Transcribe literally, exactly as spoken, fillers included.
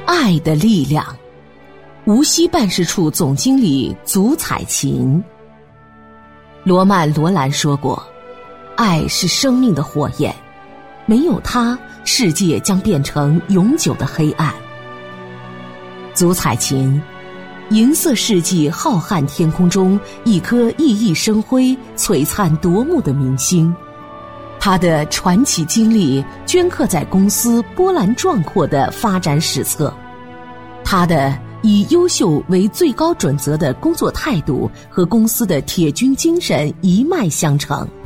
爱的力量。无锡办事处总经理足彩琴。罗曼·罗兰说过，爱是生命的火焰，没有它，世界将变成永久的黑暗。足彩琴，银色世纪浩瀚天空中一颗熠熠生辉、璀璨夺目的明星。他的传奇经历镌刻在公司波澜壮阔的发展史册，他的以优秀为最高准则的工作态度和公司的铁军精神一脉相承。